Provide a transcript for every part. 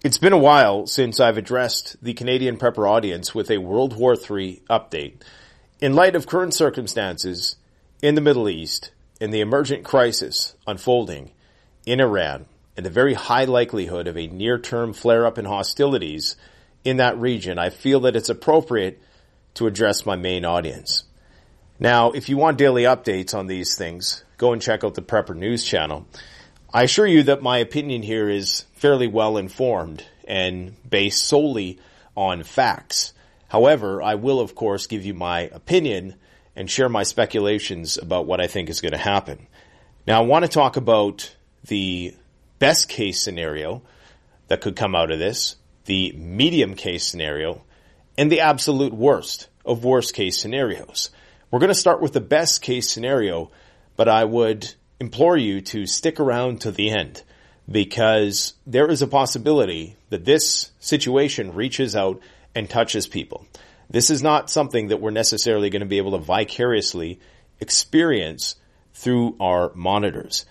It's been a while since I've addressed the Canadian Prepper audience with a World War III update. In light of current circumstances in the Middle East and the emergent crisis unfolding in Iran and the very high likelihood of a near-term flare-up in hostilities in that region, I feel that it's appropriate to address my main audience. Now, if you want daily updates on these things, go and check out the Prepper News channel. I assure you that my opinion here is fairly well informed and based solely on facts. However, I will, of course, give you my opinion and share my speculations about what I think is going to happen. Now, I want to talk about the best case scenario that could come out of this, the medium case scenario, and the absolute worst of worst case scenarios. We're going to start with the best case scenario, but I would implore you to stick around to the end because there is a possibility that this situation reaches out and touches people. This is not something that we're necessarily going to be able to vicariously experience through our monitors.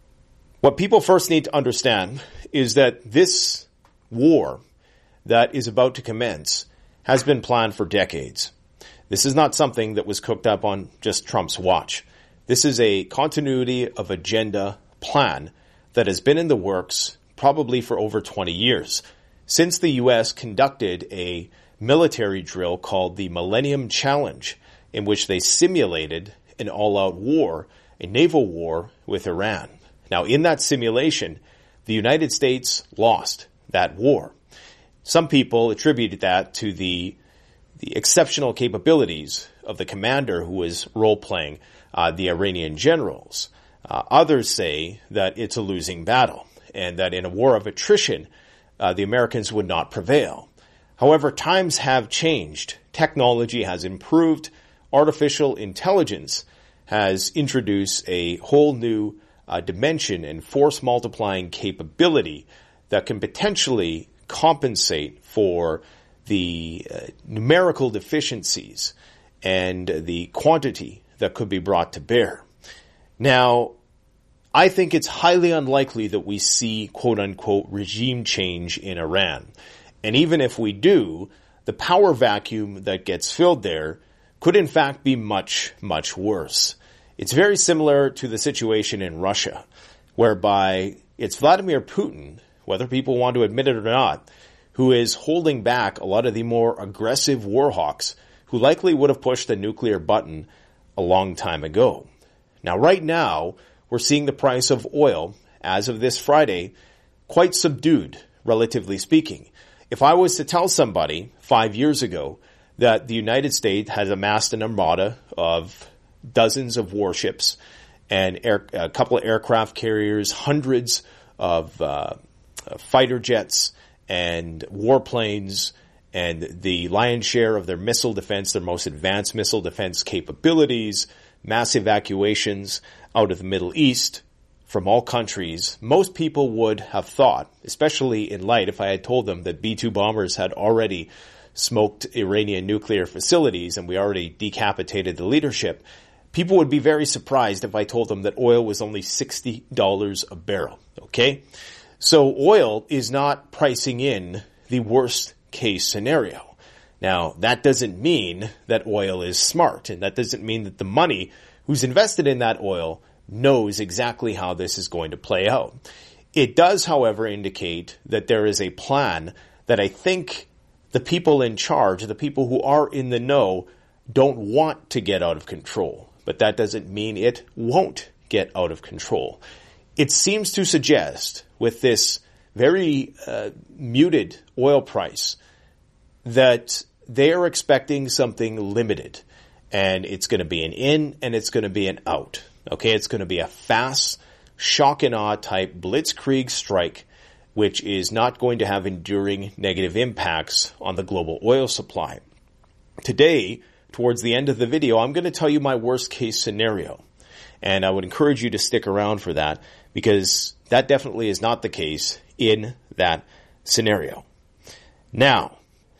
What people first need to understand is that this war that is about to commence has been planned for decades. This is not something that was cooked up on just Trump's watch. This is a continuity of agenda plan that has been in the works probably for over 20 years, since the U.S. conducted a military drill called the Millennium Challenge, in which they simulated an all-out war, a naval war with Iran. Now, in that simulation, the United States lost that war. Some people attributed that to the exceptional capabilities of the commander who was role-playing the Iranian generals. Others say that it's a losing battle and that in a war of attrition, the Americans would not prevail. However, times have changed. Technology has improved. Artificial intelligence has introduced a whole new dimension and force multiplying capability that can potentially compensate for the numerical deficiencies and the quantity that could be brought to bear. Now, I think it's highly unlikely that we see quote-unquote regime change in Iran. And even if we do, the power vacuum that gets filled there could in fact be much, much worse. It's very similar to the situation in Russia, whereby it's Vladimir Putin, whether people want to admit it or not, who is holding back a lot of the more aggressive warhawks who likely would have pushed the nuclear button a long time ago. Now, right now, we're seeing the price of oil, as of this Friday, quite subdued, relatively speaking. If I was to tell somebody 5 years ago that the United States has amassed an armada of dozens of warships and a couple of aircraft carriers, hundreds of fighter jets and warplanes, and the lion's share of their missile defense, their most advanced missile defense capabilities, mass evacuations out of the Middle East from all countries, most people would have thought, especially in light if I had told them that B-2 bombers had already smoked Iranian nuclear facilities and we already decapitated the leadership, people would be very surprised if I told them that oil was only $60 a barrel, okay? So oil is not pricing in the worst case scenario. Now, that doesn't mean that oil is smart, and that doesn't mean that the money who's invested in that oil knows exactly how this is going to play out. It does, however, indicate that there is a plan that I think the people in charge, the people who are in the know, don't want to get out of control. But that doesn't mean it won't get out of control. It seems to suggest, with this very muted oil price, that they are expecting something limited. And it's going to be an in and it's going to be an out. Okay, it's going to be a fast, shock and awe type blitzkrieg strike, which is not going to have enduring negative impacts on the global oil supply. Today, towards the end of the video, I'm going to tell you my worst case scenario. And I would encourage you to stick around for that because that definitely is not the case in that scenario. Now,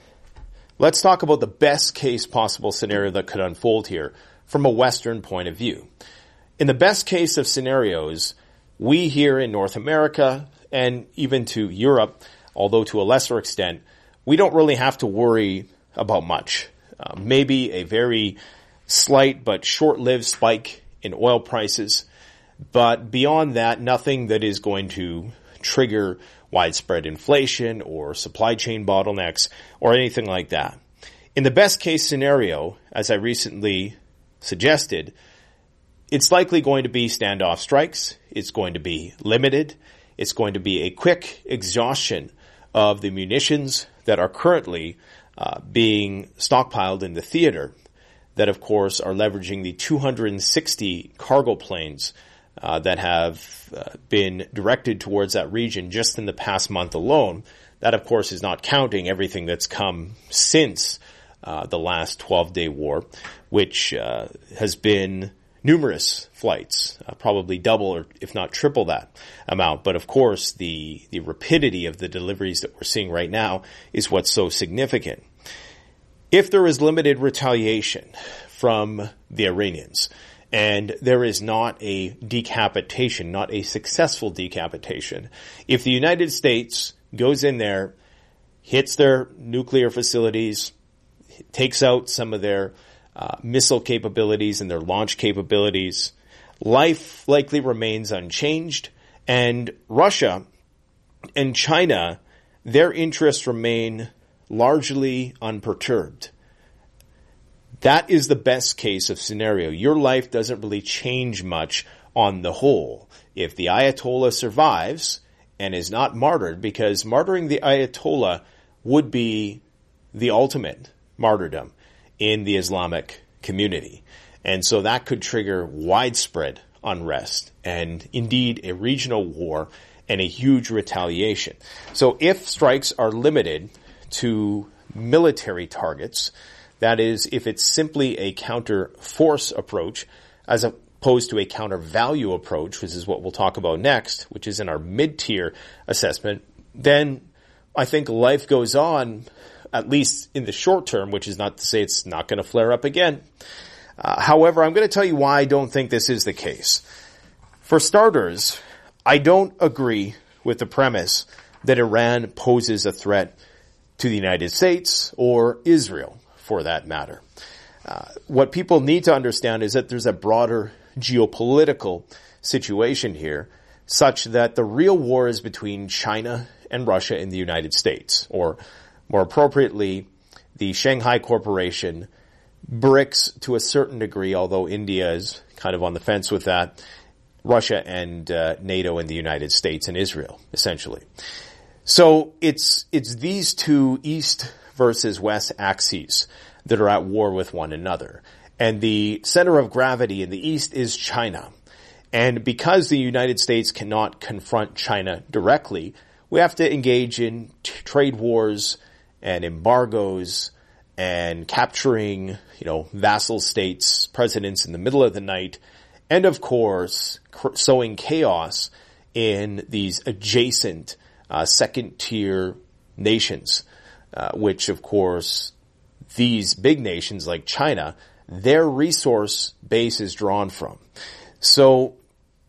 let's talk about the best case possible scenario that could unfold here from a Western point of view. In the best case of scenarios, we here in North America and even to Europe although to a lesser extent, we don't really have to worry about much. Maybe a very slight but short-lived spike in oil prices, but beyond that, nothing that is going to trigger widespread inflation or supply chain bottlenecks or anything like that. In the best case scenario, as I recently suggested, it's likely going to be standoff strikes. It's going to be limited. It's going to be a quick exhaustion of the munitions that are currently being stockpiled in the theater that, of course, are leveraging the 260 cargo planes that have been directed towards that region just in the past month alone. That, of course, is not counting everything that's come since the last 12-day war, which has been numerous flights, probably double or if not triple that amount. But of course, the rapidity of the deliveries that we're seeing right now is what's so significant. If there is limited retaliation from the Iranians, and there is not a decapitation, not a successful decapitation, if the United States goes in there, hits their nuclear facilities, takes out some of their missile capabilities and their launch capabilities, life likely remains unchanged, and Russia and China, their interests remain largely unperturbed. That is the best case of scenario. Your life doesn't really change much on the whole. If the Ayatollah survives and is not martyred, because martyring the Ayatollah would be the ultimate martyrdom in the Islamic community. And so that could trigger widespread unrest and indeed a regional war and a huge retaliation. So if strikes are limited to military targets, that is, if it's simply a counter-force approach as opposed to a counter-value approach, which is what we'll talk about next, which is in our mid-tier assessment, then I think life goes on, at least in the short term, which is not to say it's not going to flare up again. However, I'm going to tell you why I don't think this is the case. For starters, I don't agree with the premise that Iran poses a threat to the United States or Israel, for that matter. What people need to understand is that there's a broader geopolitical situation here, such that the real war is between China and Russia and the United States, or more appropriately, the Shanghai Corporation, BRICS to a certain degree, although India is kind of on the fence with that, Russia and NATO and the United States and Israel, essentially. So it's these two East versus West axes that are at war with one another. And the center of gravity in the East is China. And because the United States cannot confront China directly, we have to engage in trade wars and embargoes and capturing, vassal states, presidents in the middle of the night, and of course, sowing chaos in these adjacent second-tier nations, which of course, these big nations like China, their resource base is drawn from. So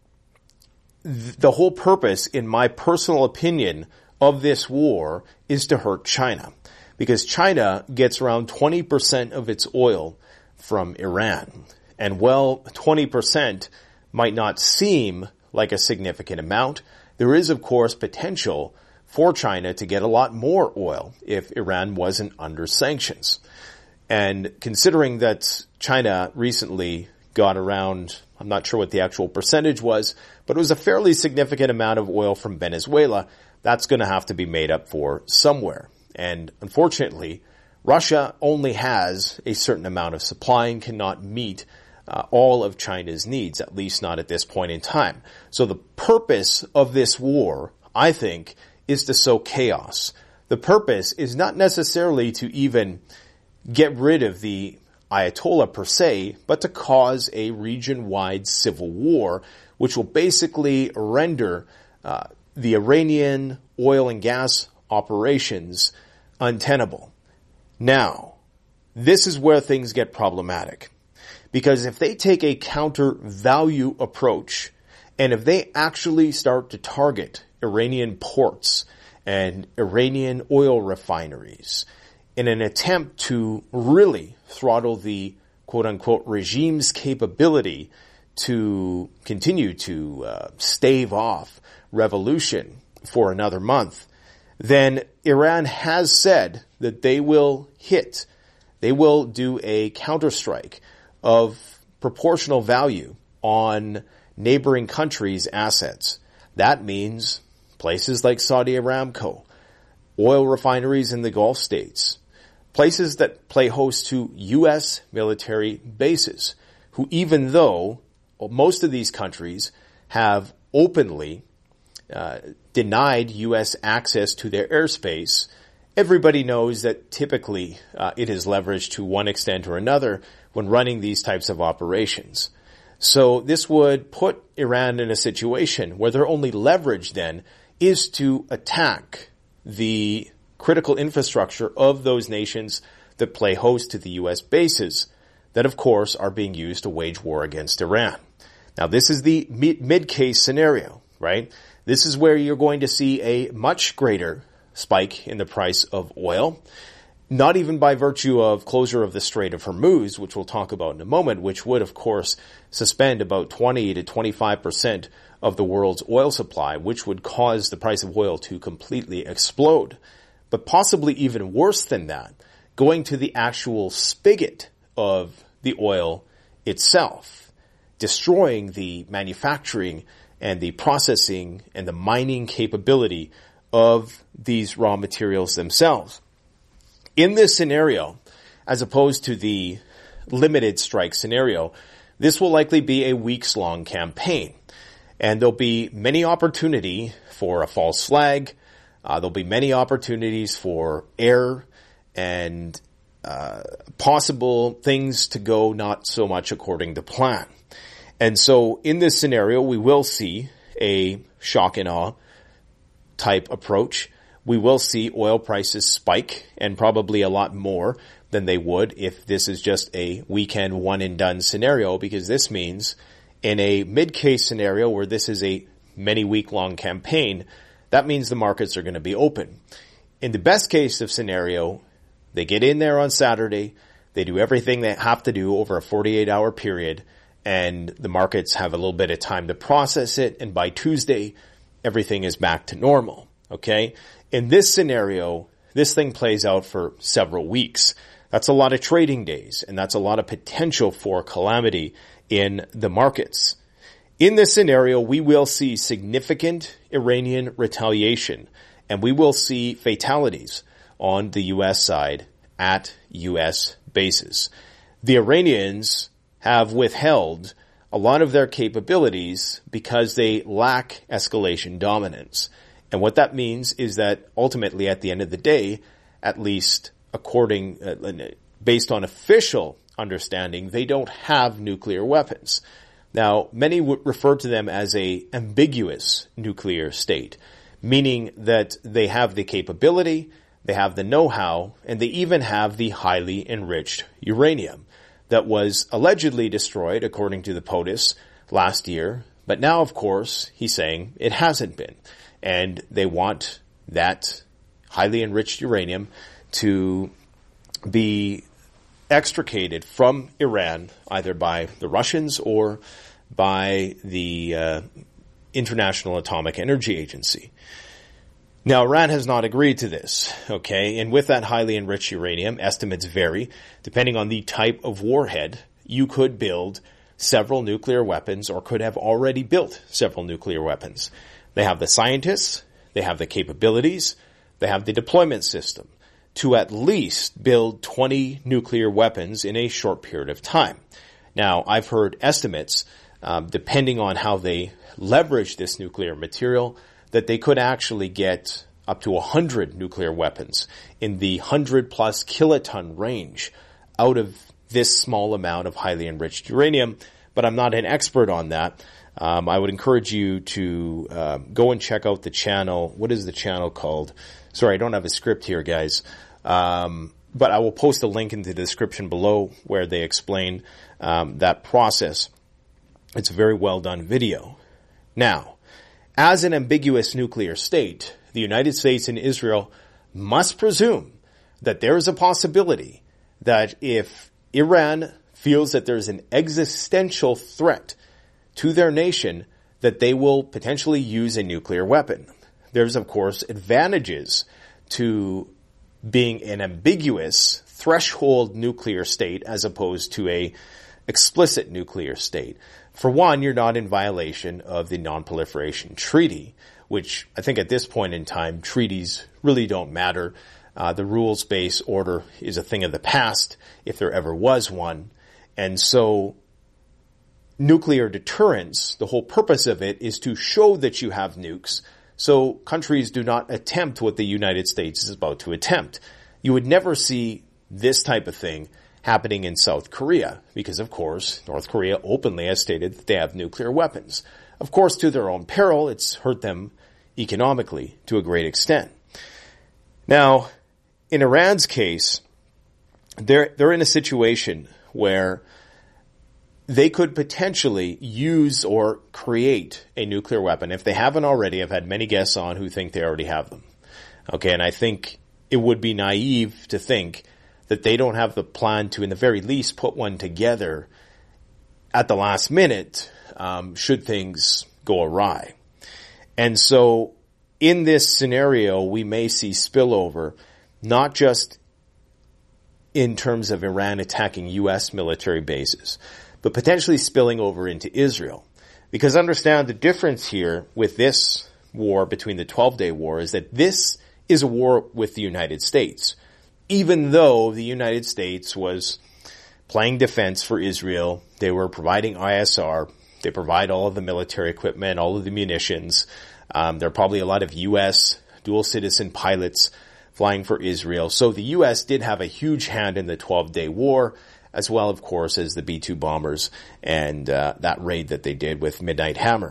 the whole purpose, in my personal opinion, of this war is to hurt China, because China gets around 20% of its oil from Iran. And while 20% might not seem like a significant amount, there is, of course, potential for China to get a lot more oil if Iran wasn't under sanctions. And considering that China recently got around, I'm not sure what the actual percentage was, but it was a fairly significant amount of oil from Venezuela, that's going to have to be made up for somewhere. And unfortunately, Russia only has a certain amount of supply and cannot meet all of China's needs, at least not at this point in time. So the purpose of this war, I think, is to sow chaos. The purpose is not necessarily to even get rid of the Ayatollah per se, but to cause a region-wide civil war, which will basically render the Iranian oil and gas operations untenable. Now, this is where things get problematic. Because if they take a counter-value approach, and if they actually start to target Iranian ports and Iranian oil refineries in an attempt to really throttle the quote-unquote regime's capability to continue to stave off revolution for another month, then Iran has said that they will do a counterstrike of proportional value on neighboring countries' assets. That means places like Saudi Aramco, oil refineries in the Gulf states, places that play host to U.S. military bases, who even though most of these countries have openly denied U.S. access to their airspace, everybody knows that typically it is leveraged to one extent or another when running these types of operations. So this would put Iran in a situation where their only leverage then is to attack the critical infrastructure of those nations that play host to the U.S. bases that, of course, are being used to wage war against Iran. Now, this is the mid-case scenario, right? This is where you're going to see a much greater spike in the price of oil, not even by virtue of closure of the Strait of Hormuz, which we'll talk about in a moment, which would, of course, suspend about 20 to 25% of the world's oil supply, which would cause the price of oil to completely explode. But possibly even worse than that, going to the actual spigot of the oil itself, destroying the manufacturing and the processing and the mining capability of these raw materials themselves. In this scenario, as opposed to the limited strike scenario, this will likely be a weeks-long campaign. And there'll be many opportunity for a false flag. There'll be many opportunities for error and possible things to go not so much according to plan. And so in this scenario, we will see a shock and awe type approach. We will see oil prices spike, and probably a lot more than they would if this is just a weekend one and done scenario, because this means in a mid-case scenario where this is a many week long campaign, that means the markets are going to be open. In the best case of scenario, they get in there on Saturday, they do everything they have to do over a 48-hour period, and the markets have a little bit of time to process it, and by Tuesday, everything is back to normal. Okay? In this scenario, this thing plays out for several weeks. That's a lot of trading days, and that's a lot of potential for calamity in the markets. In this scenario, we will see significant Iranian retaliation, and we will see fatalities on the U.S. side at U.S. bases. The Iranians have withheld a lot of their capabilities because they lack escalation dominance. And what that means is that ultimately at the end of the day, at least based on official understanding, they don't have nuclear weapons. Now, many would refer to them as a ambiguous nuclear state, meaning that they have the capability, they have the know-how, and they even have the highly enriched uranium that was allegedly destroyed, according to the POTUS, last year. But now, of course, he's saying it hasn't been. And they want that highly enriched uranium to be extricated from Iran, either by the Russians or by the International Atomic Energy Agency. Now, Iran has not agreed to this, okay? And with that highly enriched uranium, estimates vary. Depending on the type of warhead, you could build several nuclear weapons or could have already built several nuclear weapons. They have the scientists, they have the capabilities, they have the deployment system to at least build 20 nuclear weapons in a short period of time. Now, I've heard estimates, depending on how they leverage this nuclear material, that they could actually get up to 100 nuclear weapons in the 100-plus kiloton range out of this small amount of highly enriched uranium. But I'm not an expert on that. I would encourage you to go and check out the channel. What is the channel called? Sorry, I don't have a script here, guys. But I will post a link in the description below where they explain that process. It's a very well done video. Now, as an ambiguous nuclear state, the United States and Israel must presume that there is a possibility that if Iran feels that there's an existential threat to their nation, that they will potentially use a nuclear weapon. There's, of course, advantages to being an ambiguous threshold nuclear state as opposed to a explicit nuclear state. For one, you're not in violation of the Non-Proliferation Treaty, which I think at this point in time, treaties really don't matter. The rules-based order is a thing of the past, if there ever was one. And so nuclear deterrence, the whole purpose of it is to show that you have nukes, so countries do not attempt what the United States is about to attempt. You would never see this type of thing happening in South Korea, because of course, North Korea openly has stated that they have nuclear weapons. Of course, to their own peril, it's hurt them economically to a great extent. Now, in Iran's case, they're in a situation where they could potentially use or create a nuclear weapon. If they haven't already, I've had many guests on who think they already have them. Okay, and I think it would be naive to think that they don't have the plan to, in the very least, put one together at the last minute, should things go awry. And so, in this scenario, we may see spillover, not just in terms of Iran attacking U.S. military bases, but potentially spilling over into Israel. Because understand the difference here with this war between the 12-Day War is that this is a war with the United States. Even though the United States was playing defense for Israel, they were providing ISR, they provide all of the military equipment, all of the munitions. There are probably a lot of U.S. dual citizen pilots flying for Israel. So the U.S. did have a huge hand in the 12-Day War, as well, of course, as the B-2 bombers and that raid that they did with Midnight Hammer.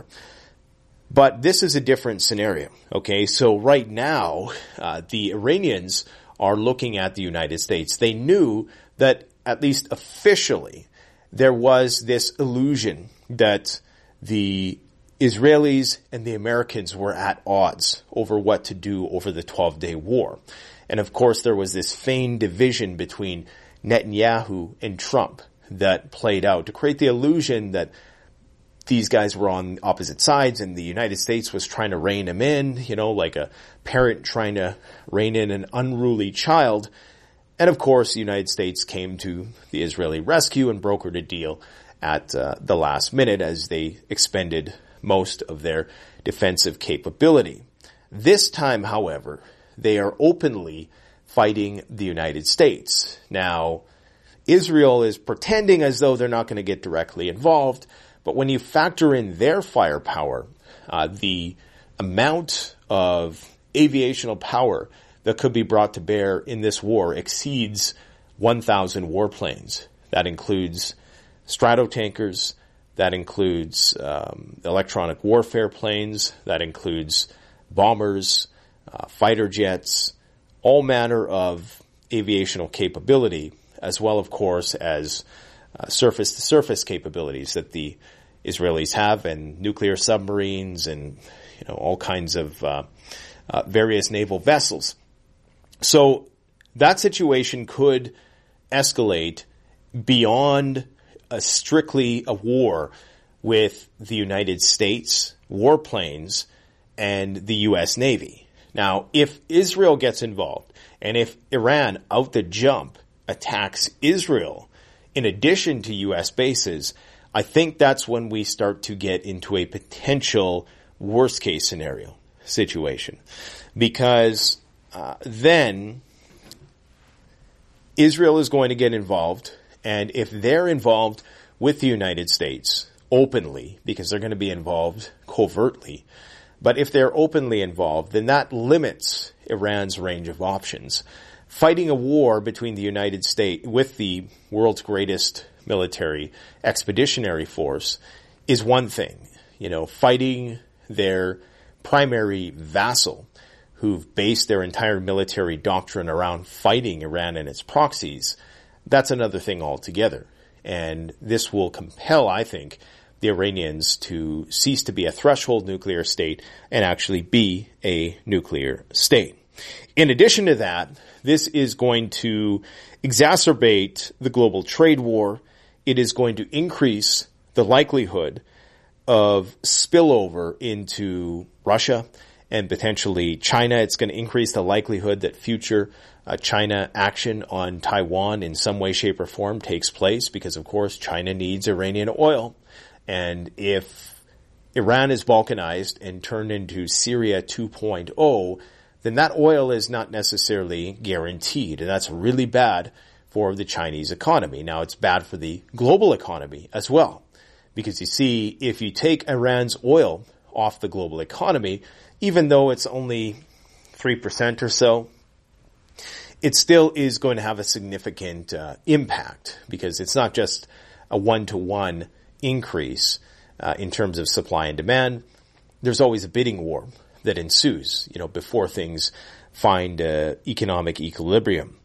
But this is a different scenario, okay? So right now, the Iranians are looking at the United States. They knew that, at least officially, there was this illusion that the Israelis and the Americans were at odds over what to do over the 12-Day War. And of course, there was this feigned division between Netanyahu and Trump that played out to create the illusion that these guys were on opposite sides and the United States was trying to rein him in, like a parent trying to rein in an unruly child. And of course, the United States came to the Israeli rescue and brokered a deal at the last minute as they expended most of their defensive capability. This time, however, they are openly fighting the United States. Now, Israel is pretending as though they're not going to get directly involved, but when you factor in their firepower, the amount of aviational power that could be brought to bear in this war exceeds 1,000 warplanes. That includes Stratotankers, that includes electronic warfare planes, that includes bombers, fighter jets, all manner of aviational capability, as well, of course, as surface-to-surface capabilities that the Israelis have, and nuclear submarines, and all kinds of various naval vessels. So that situation could escalate beyond strictly a war with the United States warplanes and the U.S. Navy. Now, if Israel gets involved, and if Iran out the jump attacks Israel in addition to U.S. bases, I think that's when we start to get into a potential worst-case scenario situation. Because then Israel is going to get involved, and if they're involved with the United States openly, because they're going to be involved covertly, but if they're openly involved, then that limits Iran's range of options. Fighting a war between the United States with the world's greatest military expeditionary force is one thing. Fighting their primary vassal, who've based their entire military doctrine around fighting Iran and its proxies, that's another thing altogether. And this will compel, I think, the Iranians to cease to be a threshold nuclear state and actually be a nuclear state. In addition to that, this is going to exacerbate the global trade war. It is going to increase the likelihood of spillover into Russia and potentially China. It's going to increase the likelihood that future China action on Taiwan in some way, shape, or form takes place because, of course, China needs Iranian oil. And if Iran is balkanized and turned into Syria 2.0, then that oil is not necessarily guaranteed. And that's really bad for the Chinese economy. Now, it's bad for the global economy as well. Because you see, if you take Iran's oil off the global economy, even though it's only 3% or so, it still is going to have a significant impact because it's not just a one-to-one increase in terms of supply and demand. There's always a bidding war that ensues, before things find economic equilibrium.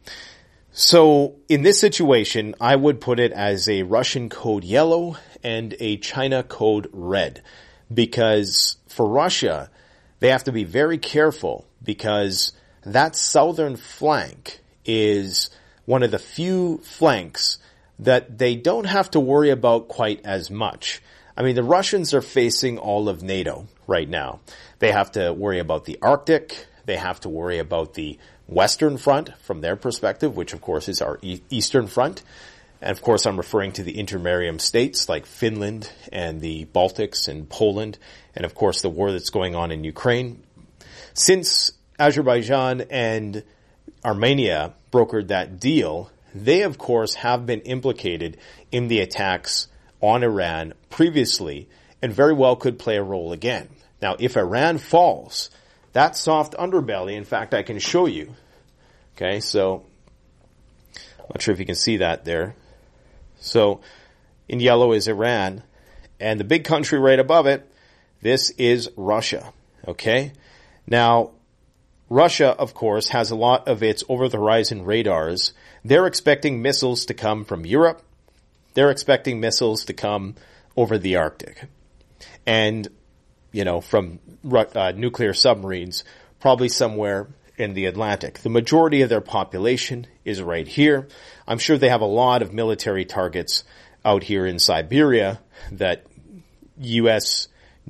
So in this situation, I would put it as a Russian code yellow and a China code red, because for Russia, they have to be very careful because that southern flank is one of the few flanks that they don't have to worry about quite as much. I mean, the Russians are facing all of NATO right now. They have to worry about the Arctic. They have to worry about the Western Front from their perspective, which of course is our Eastern Front. And of course, I'm referring to the intermarium states like Finland and the Baltics and Poland, and of course the war that's going on in Ukraine. Since Azerbaijan and Armenia brokered that deal, they of course have been implicated in the attacks on Iran previously and very well could play a role again. Now, if Iran falls, that soft underbelly, in fact, I can show you. Okay, so I'm not sure if you can see that there. So in yellow is Iran, and the big country right above it, this is Russia. Okay, now Russia, of course, has a lot of its over-the-horizon radars. They're expecting missiles to come from Europe. They're expecting missiles to come over the Arctic. And, from nuclear submarines, probably somewhere in the Atlantic. The majority of their population is right here. I'm sure they have a lot of military targets out here in Siberia that U.S.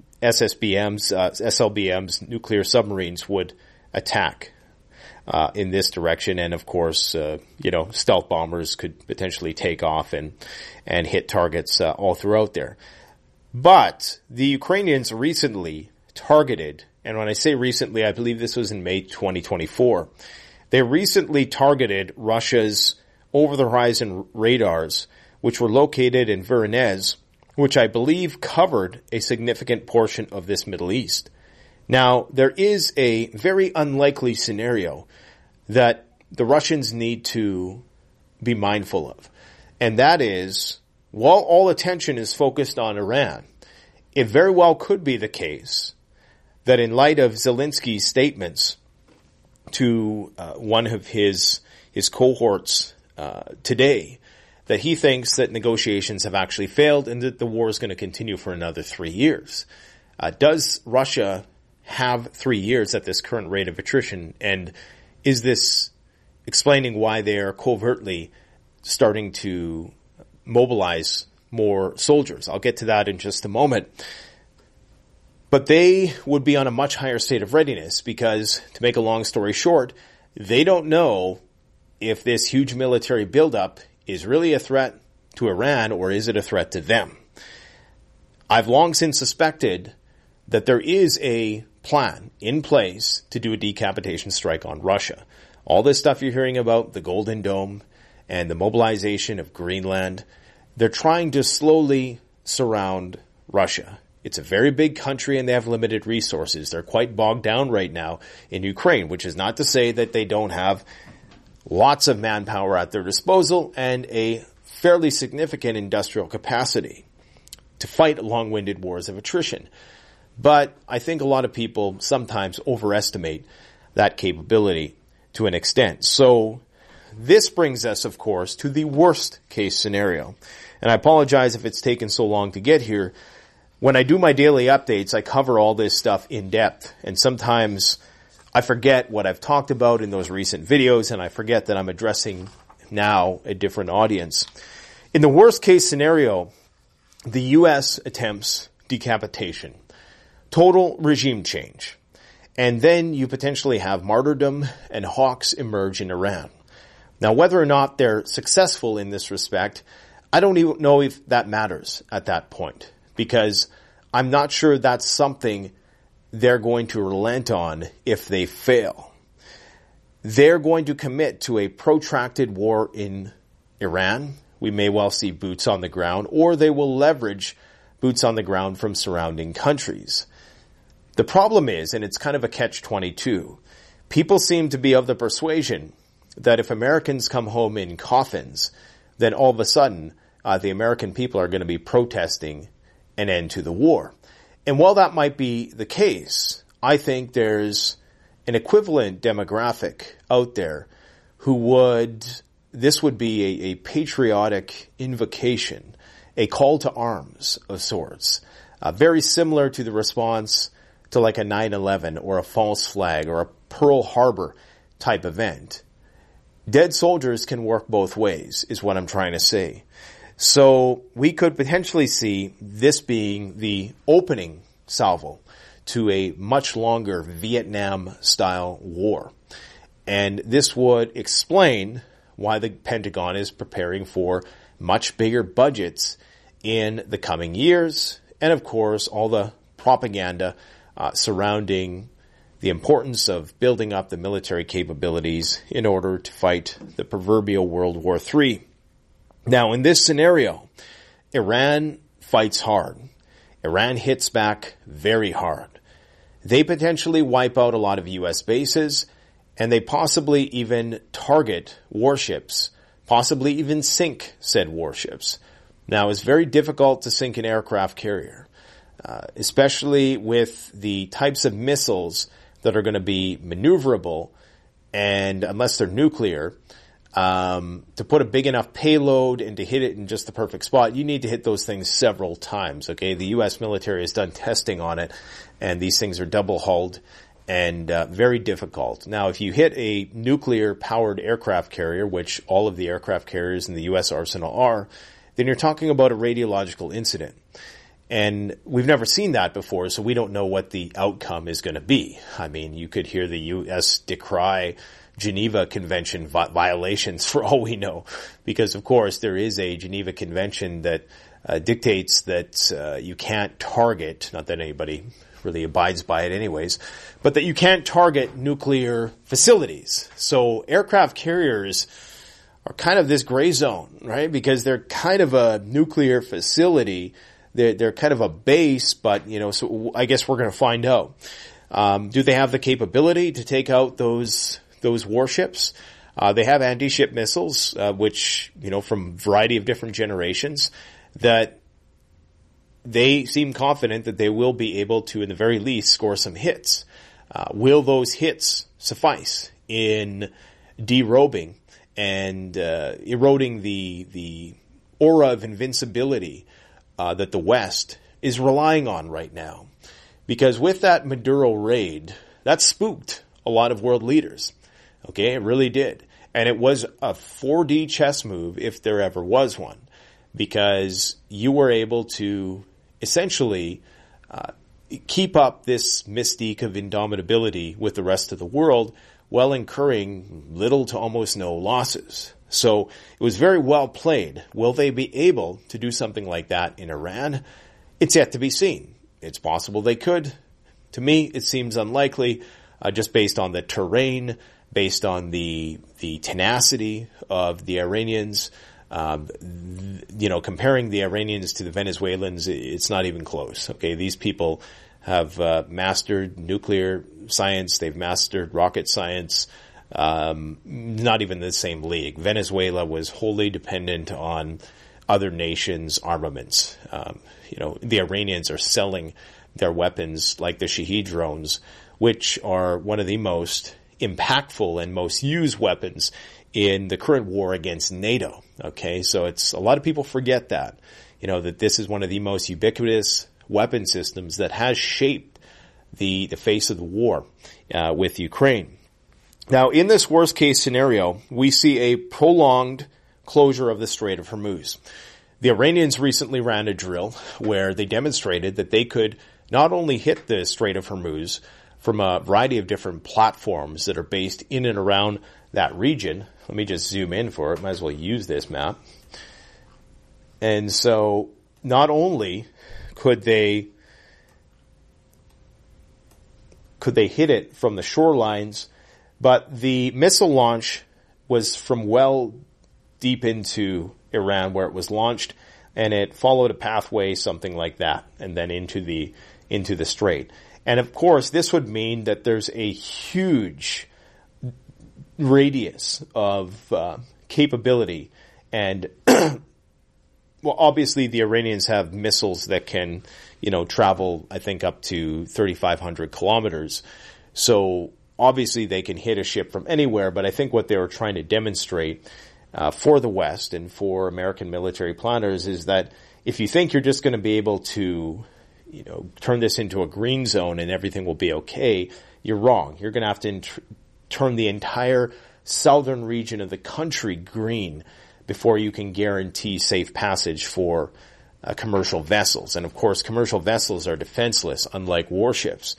SLBMs, nuclear submarines would attack in this direction. And of course, stealth bombers could potentially take off and hit targets all throughout there. But the Ukrainians recently targeted, and when I say recently, I believe this was in May 2024, they recently targeted Russia's over-the-horizon radars, which were located in Voronezh, which I believe covered a significant portion of this Middle East. Now, there is a very unlikely scenario that the Russians need to be mindful of, and that is, while all attention is focused on Iran, it very well could be the case that in light of Zelensky's statements to one of his cohorts today, that he thinks that negotiations have actually failed and that the war is going to continue for another 3 years. Does Russia have 3 years at this current rate of attrition? And is this explaining why they are covertly starting to mobilize more soldiers? I'll get to that in just a moment. But they would be on a much higher state of readiness because, to make a long story short, they don't know if this huge military buildup is really a threat to Iran or is it a threat to them. I've long since suspected that there is a plan in place to do a decapitation strike on Russia. All this stuff you're hearing about, the Golden Dome and the mobilization of Greenland, they're trying to slowly surround Russia. It's a very big country and they have limited resources. They're quite bogged down right now in Ukraine, which is not to say that they don't have lots of manpower at their disposal and a fairly significant industrial capacity to fight long-winded wars of attrition. But I think a lot of people sometimes overestimate that capability to an extent. So this brings us, of course, to the worst case scenario. And I apologize if it's taken so long to get here. When I do my daily updates, I cover all this stuff in depth, and sometimes I forget what I've talked about in those recent videos, and I forget that I'm addressing now a different audience. In the worst case scenario, the U.S. attempts decapitation, total regime change, and then you potentially have martyrdom and hawks emerge in Iran. Now, whether or not they're successful in this respect, I don't even know if that matters at that point, because I'm not sure that's something they're going to relent on if they fail. They're going to commit to a protracted war in Iran. We may well see boots on the ground, or they will leverage boots on the ground from surrounding countries. The problem is, and it's kind of a catch-22, people seem to be of the persuasion that if Americans come home in coffins, then all of a sudden the American people are going to be protesting an end to the war. And while that might be the case, I think there's an equivalent demographic out there this would be a patriotic invocation, a call to arms of sorts, very similar to the response to like a 9/11 or a false flag or a Pearl Harbor type event. Dead soldiers can work both ways, is what I'm trying to say. So we could potentially see this being the opening salvo to a much longer Vietnam-style war. And this would explain why the Pentagon is preparing for much bigger budgets in the coming years, and of course all the propaganda surrounding the importance of building up the military capabilities in order to fight the proverbial World War III. Now, in this scenario, Iran fights hard. Iran hits back very hard. They potentially wipe out a lot of U.S. bases, and they possibly even target warships, possibly even sink said warships. Now, it's very difficult to sink an aircraft carrier, especially with the types of missiles that are going to be maneuverable, and unless they're nuclear, to put a big enough payload and to hit it in just the perfect spot, you need to hit those things several times, okay? The U.S. military has done testing on it, and these things are double-hulled and very difficult. Now, if you hit a nuclear-powered aircraft carrier, which all of the aircraft carriers in the U.S. arsenal are, then you're talking about a radiological incident. And we've never seen that before, so we don't know what the outcome is going to be. I mean, you could hear the U.S. decry Geneva Convention violations for all we know, because of course there is a Geneva Convention that dictates that you can't target, not that anybody really abides by it anyways, but that you can't target nuclear facilities. So aircraft carriers are kind of this gray zone, right? Because they're kind of a nuclear facility. They're kind of a base, but, so I guess we're going to find out. Do they have the capability to take out those warships? They have anti-ship missiles, which, from a variety of different generations, that they seem confident that they will be able to, in the very least, score some hits. Will those hits suffice in derobing and eroding the aura of invincibility that the West is relying on right now? Because with that Maduro raid, that spooked a lot of world leaders. Okay, it really did. And it was a 4D chess move, if there ever was one, because you were able to essentially keep up this mystique of indomitability with the rest of the world while incurring little to almost no losses. So it was very well played. Will they be able to do something like that in Iran? It's yet to be seen. It's possible they could. To me, it seems unlikely, just based on the terrain, based on the tenacity of the Iranians. Comparing the Iranians to the Venezuelans, it's not even close. Okay, these people have mastered nuclear science. They've mastered rocket science. Not even the same league. Venezuela was wholly dependent on other nations' armaments. The Iranians are selling their weapons like the Shahed drones, which are one of the most impactful and most used weapons in the current war against NATO. Okay, so it's a lot of people forget that, that this is one of the most ubiquitous weapon systems that has shaped the face of the war with Ukraine. Now, in this worst case scenario, we see a prolonged closure of the Strait of Hormuz. The Iranians recently ran a drill where they demonstrated that they could not only hit the Strait of Hormuz from a variety of different platforms that are based in and around that region. Let me just zoom in for it. Might as well use this map. And so not only could they hit it from the shorelines, but the missile launch was from well deep into Iran where it was launched, and it followed a pathway, something like that, and then into the strait. And of course, this would mean that there's a huge radius of capability. And, well, obviously the Iranians have missiles that can, travel, I think, up to 3,500 kilometers. So obviously they can hit a ship from anywhere, but I think what they were trying to demonstrate for the West and for American military planners is that if you think you're just going to be able to turn this into a green zone and everything will be okay, you're wrong. You're going to have to turn the entire southern region of the country green before you can guarantee safe passage for commercial vessels. And of course, commercial vessels are defenseless, unlike warships.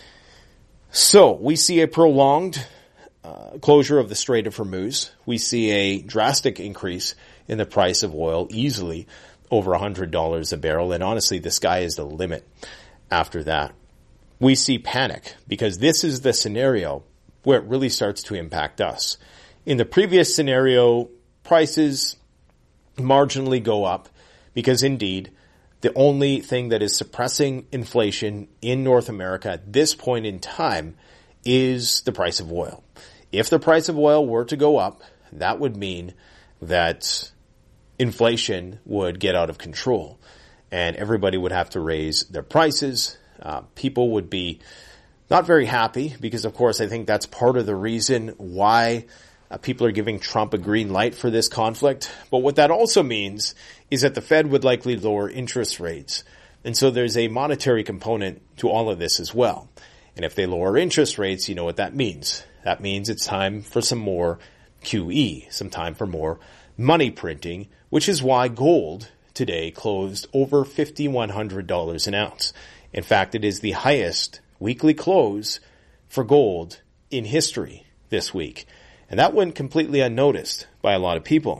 So we see a prolonged closure of the Strait of Hormuz. We see a drastic increase in the price of oil, easily over $100 a barrel, and honestly, the sky is the limit after that. We see panic, because this is the scenario where it really starts to impact us. In the previous scenario, prices marginally go up, because indeed, the only thing that is suppressing inflation in North America at this point in time is the price of oil. If the price of oil were to go up, that would mean that inflation would get out of control and everybody would have to raise their prices. People would be not very happy because, of course, I think that's part of the reason why people are giving Trump a green light for this conflict. But what that also means is that the Fed would likely lower interest rates. And so there's a monetary component to all of this as well. And if they lower interest rates, you know what that means. That means it's time for some more QE, some time for more money printing, which is why gold today closed over $5,100 an ounce. In fact, it is the highest weekly close for gold in history this week. And that went completely unnoticed by a lot of people.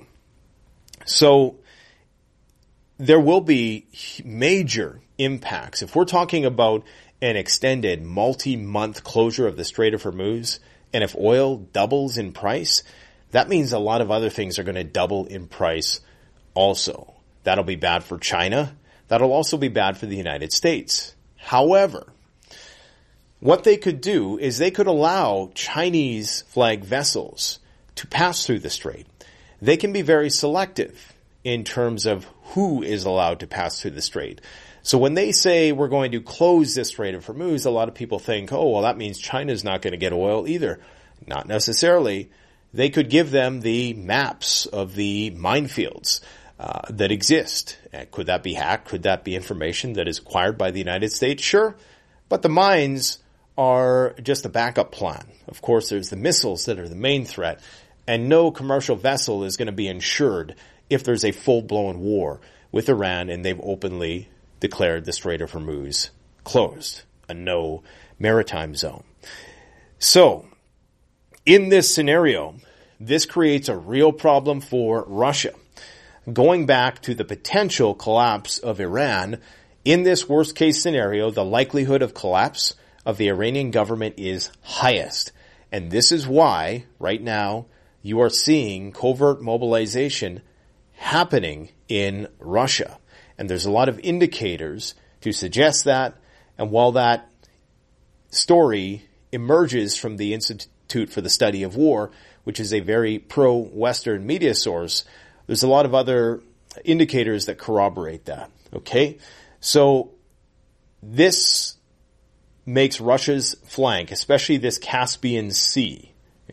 So there will be major impacts. If we're talking about an extended multi-month closure of the Strait of Hormuz, and if oil doubles in price, that means a lot of other things are going to double in price also. That'll be bad for China. That'll also be bad for the United States. However, what they could do is they could allow Chinese flag vessels to pass through the strait. They can be very selective in terms of who is allowed to pass through the strait. So when they say we're going to close this Strait of Hormuz, a lot of people think, oh, well, that means China's not going to get oil either. Not necessarily. They could give them the maps of the minefields that exist. Could that be hacked? Could that be information that is acquired by the United States? Sure. But the mines are just a backup plan. Of course, there's the missiles that are the main threat, and no commercial vessel is going to be insured if there's a full-blown war with Iran and they've openly declared the Strait of Hormuz closed, a no maritime zone. So, in this scenario, this creates a real problem for Russia. Going back to the potential collapse of Iran, in this worst case scenario, the likelihood of collapse of the Iranian government is highest. And this is why, right now, you are seeing covert mobilization happening in Russia. And there's a lot of indicators to suggest that. And while that story emerges from the Institute for the Study of War, which is a very pro-Western media source, there's a lot of other indicators that corroborate that. Okay? So this makes Russia's flank, especially this Caspian Sea,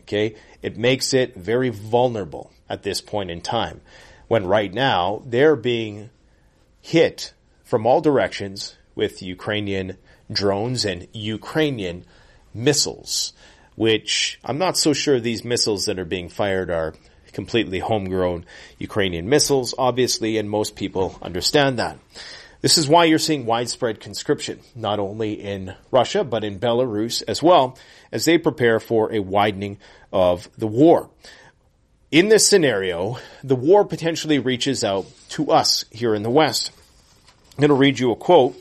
Okay? It makes it very vulnerable at this point in time, when right now they're being hit from all directions with Ukrainian drones and Ukrainian missiles, which I'm not so sure these missiles that are being fired are completely homegrown Ukrainian missiles, obviously, and most people understand that. This is why you're seeing widespread conscription, not only in Russia, but in Belarus as well, as they prepare for a widening of the war. In this scenario, the war potentially reaches out to us here in the West. I'm going to read you a quote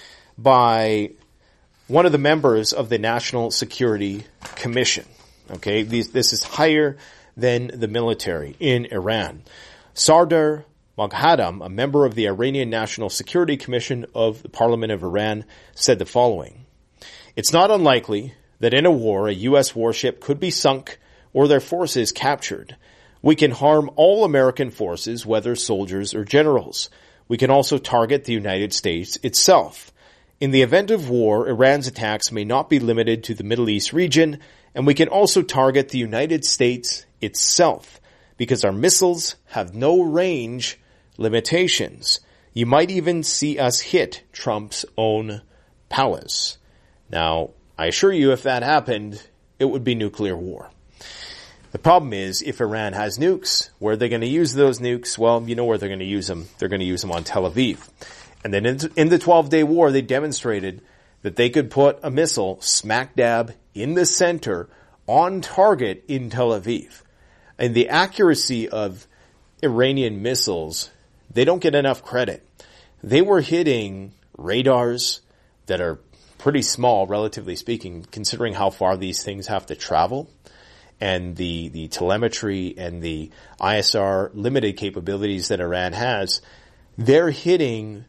by one of the members of the National Security Commission. Okay, this is higher than the military in Iran. Sardar Moghadam, a member of the Iranian National Security Commission of the Parliament of Iran, said the following: "It's not unlikely that in a war, a U.S. warship could be sunk or their forces captured. We can harm all American forces, whether soldiers or generals. We can also target the United States itself. In the event of war, Iran's attacks may not be limited to the Middle East region, and we can also target the United States itself, because our missiles have no range limitations. You might even see us hit Trump's own palace." Now, I assure you, if that happened, it would be nuclear war. The problem is, if Iran has nukes, where are they going to use those nukes? Well, you know where they're going to use them. They're going to use them on Tel Aviv. And then in the 12-day war, they demonstrated that they could put a missile smack dab in the center on target in Tel Aviv. And the accuracy of Iranian missiles, they don't get enough credit. They were hitting radars that are pretty small, relatively speaking, considering how far these things have to travel, and the telemetry and the ISR limited capabilities that Iran has. They're hitting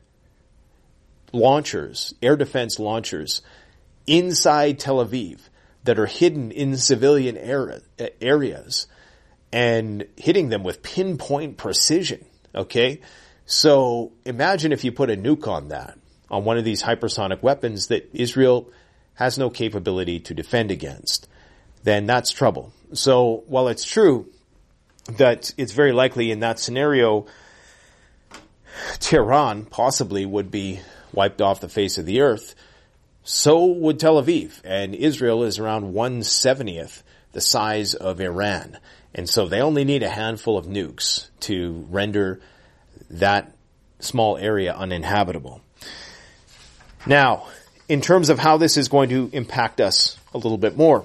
launchers, air defense launchers, inside Tel Aviv that are hidden in civilian areas and hitting them with pinpoint precision, okay? So imagine if you put a nuke on that, on one of these hypersonic weapons that Israel has no capability to defend against, then that's trouble. So while it's true that it's very likely in that scenario, Tehran possibly would be wiped off the face of the earth, so would Tel Aviv. And Israel is around 1/70th the size of Iran. And so they only need a handful of nukes to render that small area uninhabitable. Now, in terms of how this is going to impact us a little bit more,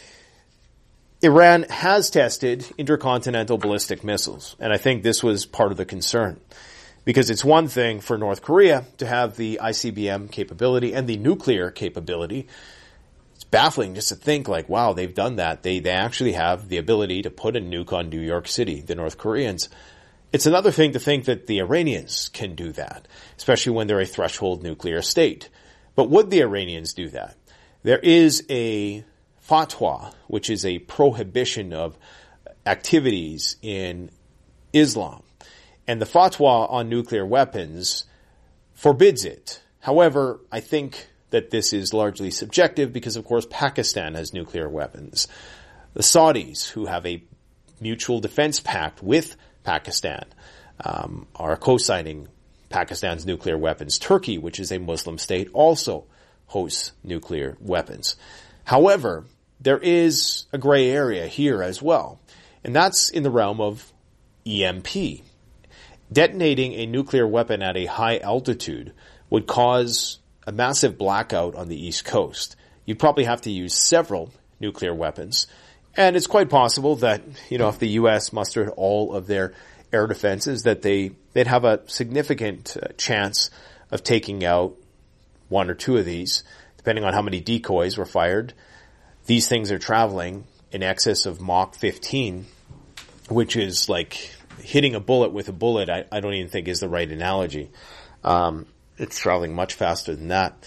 Iran has tested intercontinental ballistic missiles, and I think this was part of the concern. Because it's one thing for North Korea to have the ICBM capability and the nuclear capability. It's baffling just to think like, wow, they've done that. They actually have the ability to put a nuke on New York City, the North Koreans. It's another thing to think that the Iranians can do that, especially when they're a threshold nuclear state. But would the Iranians do that? There is a fatwa, which is a prohibition of activities in Islam. And the fatwa on nuclear weapons forbids it. However, I think that this is largely subjective because, of course, Pakistan has nuclear weapons. The Saudis, who have a mutual defense pact with Pakistan, are co-signing Pakistan's nuclear weapons. Turkey, which is a Muslim state, also hosts nuclear weapons. However, there is a gray area here as well, and that's in the realm of EMP. Detonating a nuclear weapon at a high altitude would cause a massive blackout on the East Coast. You'd probably have to use several nuclear weapons. And it's quite possible that, if the U.S. mustered all of their air defenses, that they'd have a significant chance of taking out one or two of these, depending on how many decoys were fired. These things are traveling in excess of Mach 15, which is like hitting a bullet with a bullet. I don't even think is the right analogy. It's traveling much faster than that.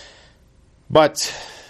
But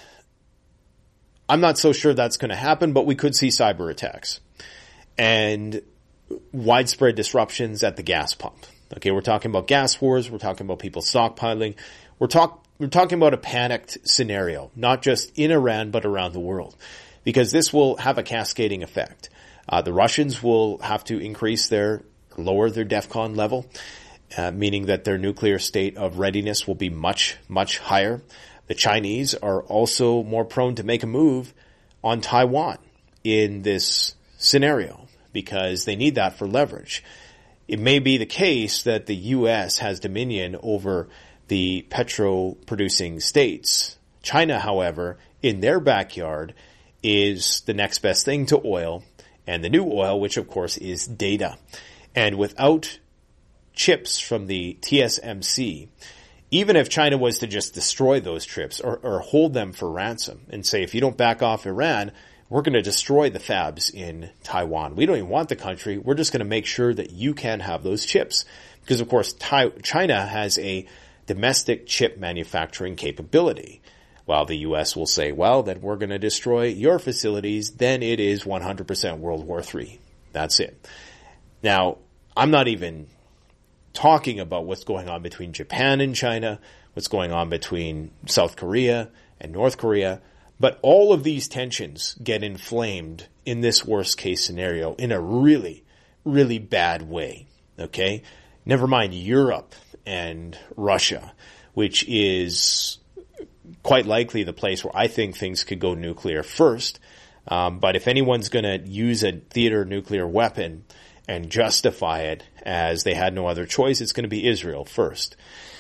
I'm not so sure that's going to happen, but we could see cyber attacks and widespread disruptions at the gas pump. Okay, we're talking about gas wars. We're talking about people stockpiling. We're talking about a panicked scenario, not just in Iran, but around the world. because this will have a cascading effect. The Russians will have to lower their DEFCON level, meaning that their nuclear state of readiness will be much, much higher. The Chinese are also more prone to make a move on Taiwan in this scenario because they need that for leverage. It may be the case that the U.S. has dominion over the petro-producing states. China, however, in their backyard is the next best thing to oil, and the new oil, which of course is data. And without chips from the TSMC, even if China was to just destroy those chips or hold them for ransom and say, if you don't back off Iran, we're going to destroy the fabs in Taiwan. We don't even want the country. We're just going to make sure that you can have those chips. Because, of course, China has a domestic chip manufacturing capability. While the U.S. will say, well, then we're going to destroy your facilities, then it is 100% World War III. That's it. Now, I'm not even talking about what's going on between Japan and China, what's going on between South Korea and North Korea, but all of these tensions get inflamed in this worst case scenario in a really, really bad way. Okay? Never mind Europe and Russia, which is quite likely the place where I think things could go nuclear first. But if anyone's going to use a theater nuclear weapon and justify it as they had no other choice, it's going to be Israel first.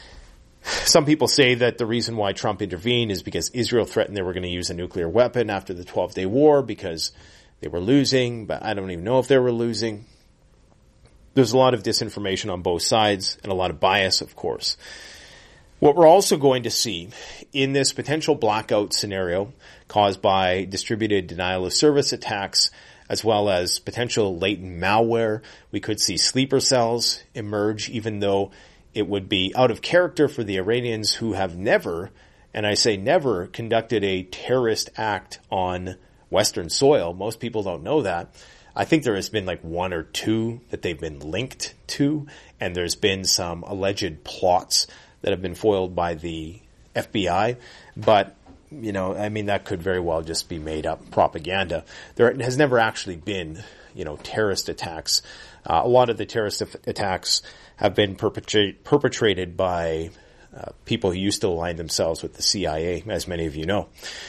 Some people say that the reason why Trump intervened is because Israel threatened they were going to use a nuclear weapon after the 12-day war because they were losing, but I don't even know if they were losing. There's a lot of disinformation on both sides and a lot of bias, of course. What we're also going to see in this potential blackout scenario caused by distributed denial of service attacks as well as potential latent malware, we could see sleeper cells emerge, even though it would be out of character for the Iranians who have never, and I say never, conducted a terrorist act on Western soil. Most people don't know that. I think there has been like one or two that they've been linked to, and there's been some alleged plots that have been foiled by the FBI. But, that could very well just be made up propaganda. There has never actually been, terrorist attacks. A lot of the terrorist attacks have been perpetrated by people who used to align themselves with the CIA, as many of you know,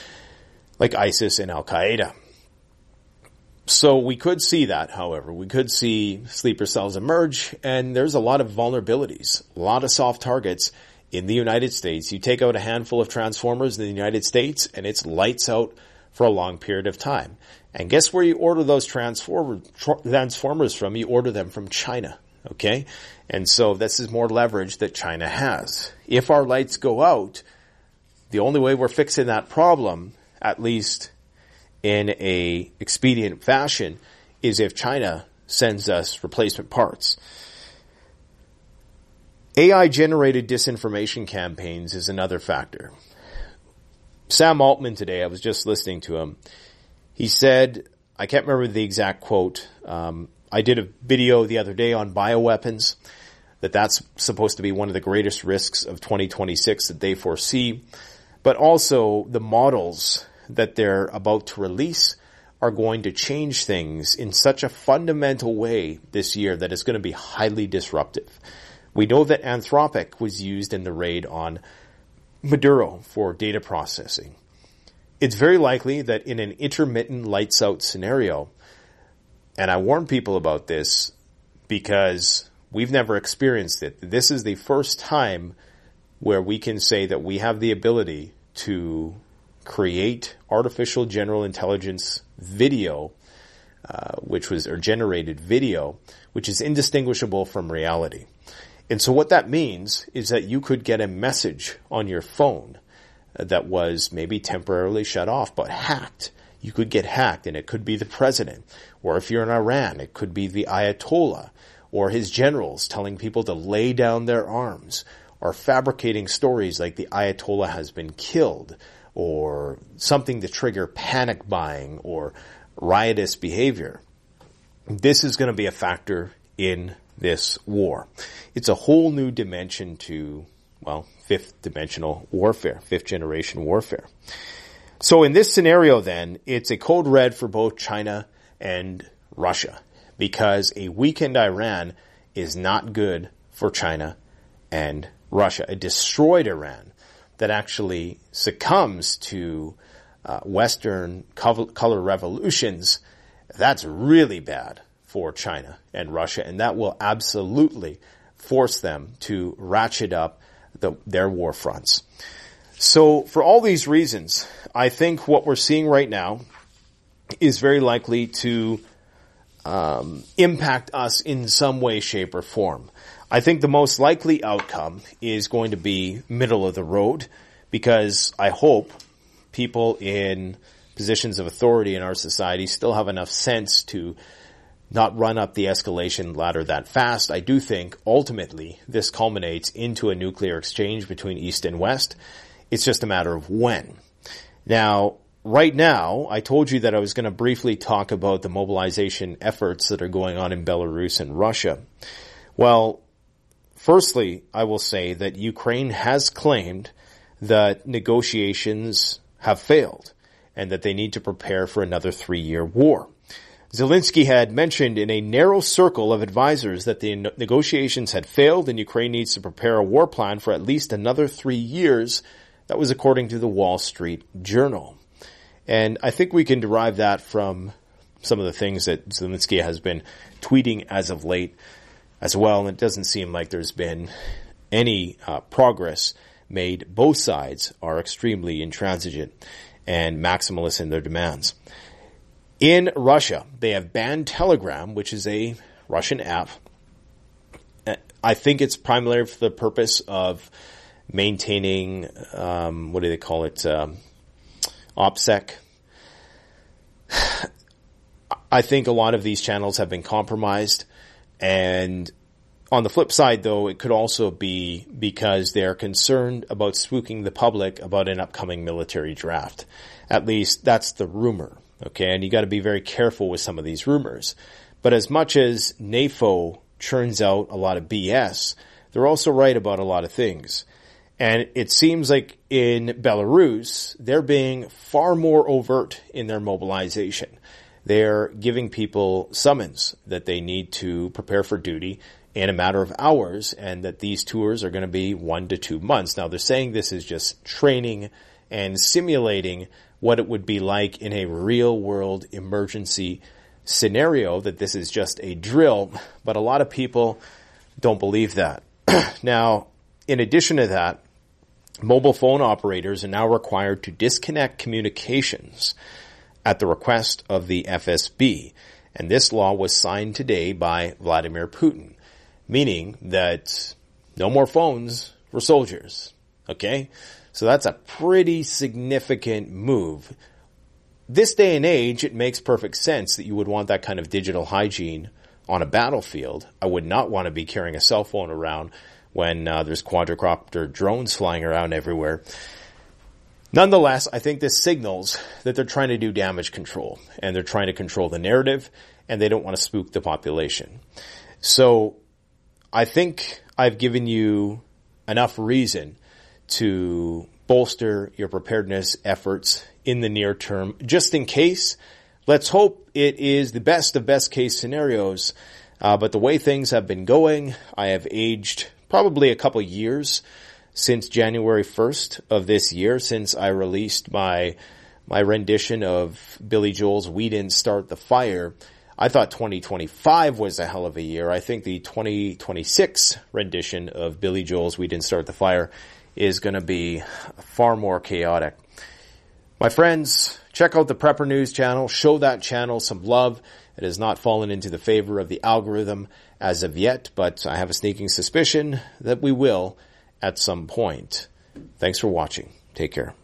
like ISIS and Al-Qaeda. So we could see that, however. We could see sleeper cells emerge, and there's a lot of vulnerabilities, a lot of soft targets in the United States. You take out a handful of transformers in the United States, and it's lights out for a long period of time. And guess where you order those transformers from? You order them from China, okay? And so this is more leverage that China has. If our lights go out, the only way we're fixing that problem, at least in a expedient fashion, is if China sends us replacement parts. AI-generated disinformation campaigns is another factor. Sam Altman today, I was just listening to him. He said, I can't remember the exact quote. I did a video the other day on bioweapons, that's supposed to be one of the greatest risks of 2026 that they foresee. But also the models that they're about to release are going to change things in such a fundamental way this year that it's going to be highly disruptive. We know that Anthropic was used in the raid on Maduro for data processing. It's very likely that in an intermittent lights out scenario, and I warn people about this because we've never experienced it. This is the first time where we can say that we have the ability to create artificial general intelligence video, generated video, which is indistinguishable from reality. And so what that means is that you could get a message on your phone that was maybe temporarily shut off, but hacked. You could get hacked, and it could be the president. Or if you're in Iran, it could be the Ayatollah or his generals telling people to lay down their arms, or fabricating stories like the Ayatollah has been killed, or something to trigger panic buying or riotous behavior. This is going to be a factor in this war. It's a whole new dimension to, fifth generation warfare. So in this scenario then, it's a code red for both China and Russia, because a weakened Iran is not good for China and Russia. A destroyed Iran that actually succumbs to Western color revolutions, that's really bad for China and Russia, and that will absolutely force them to ratchet up their war fronts. So for all these reasons, I think what we're seeing right now is very likely to impact us in some way, shape, or form. I think the most likely outcome is going to be middle of the road, because I hope people in positions of authority in our society still have enough sense to not run up the escalation ladder that fast. I do think ultimately this culminates into a nuclear exchange between East and West. It's just a matter of when. Now, right now, I told you that I was going to briefly talk about the mobilization efforts that are going on in Belarus and Russia. Well, firstly, I will say that Ukraine has claimed that negotiations have failed and that they need to prepare for another 3-year war. Zelensky had mentioned in a narrow circle of advisors that the negotiations had failed and Ukraine needs to prepare a war plan for at least another 3 years. That was according to the Wall Street Journal. And I think we can derive that from some of the things that Zelensky has been tweeting as of late as well. And it doesn't seem like there's been any progress made. Both sides are extremely intransigent and maximalist in their demands. In Russia, they have banned Telegram, which is a Russian app. I think it's primarily for the purpose of maintaining, what do they call it, OPSEC. I think a lot of these channels have been compromised. And on the flip side, though, it could also be because they're concerned about spooking the public about an upcoming military draft. At least that's the rumor. Okay, and you got to be very careful with some of these rumors. But as much as NAFO churns out a lot of BS, they're also right about a lot of things. And it seems like in Belarus, they're being far more overt in their mobilization. They're giving people summons that they need to prepare for duty in a matter of hours, and that these tours are going to be 1 to 2 months. Now, they're saying this is just training and simulating what it would be like in a real-world emergency scenario, that this is just a drill. But a lot of people don't believe that. Now, in addition to that, mobile phone operators are now required to disconnect communications at the request of the FSB. And this law was signed today by Vladimir Putin, meaning that no more phones for soldiers. Okay? So that's a pretty significant move. This day and age, it makes perfect sense that you would want that kind of digital hygiene on a battlefield. I would not want to be carrying a cell phone around when there's quadricopter drones flying around everywhere. Nonetheless, I think this signals that they're trying to do damage control, and they're trying to control the narrative, and they don't want to spook the population. So I think I've given you enough reason to bolster your preparedness efforts in the near term. Just in case, let's hope it is the best of best case scenarios. But the way things have been going, I have aged probably a couple years since January 1st of this year, since I released my rendition of Billy Joel's We Didn't Start the Fire. I thought 2025 was a hell of a year. I think the 2026 rendition of Billy Joel's We Didn't Start the Fire is going to be far more chaotic. My friends, check out the Prepper News channel. Show that channel some love. It has not fallen into the favor of the algorithm as of yet, but I have a sneaking suspicion that we will at some point. Thanks for watching. Take care.